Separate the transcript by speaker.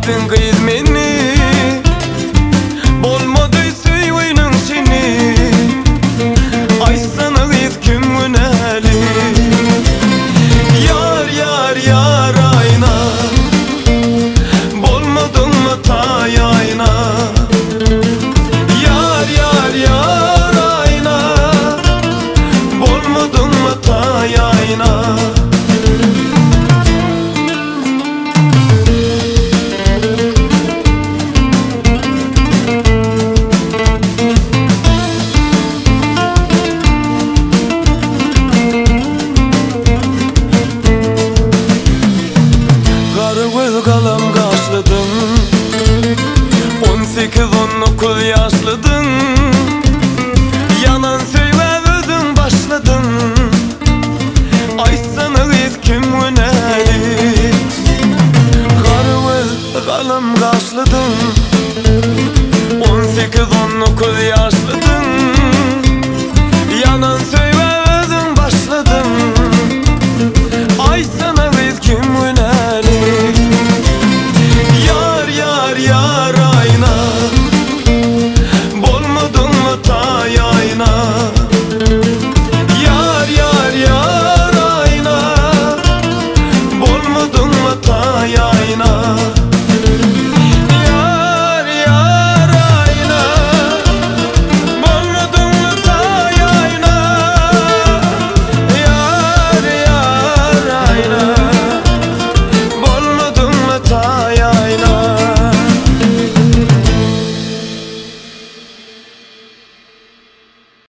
Speaker 1: Bilsin kız meni, bolmadı süyünün seni. Aysana kız kümüneli. Yar yar yar ayna, bolmadın mı tay ayna. Yar yar yar ayna, bolmadın mı tay ayna. Kalam